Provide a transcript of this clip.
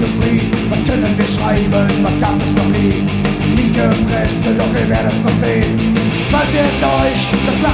Industrie. Was können wir schreiben, was gab es noch nie? Nie gepresst, doch ihr werdet es noch sehen. Bald wird euch das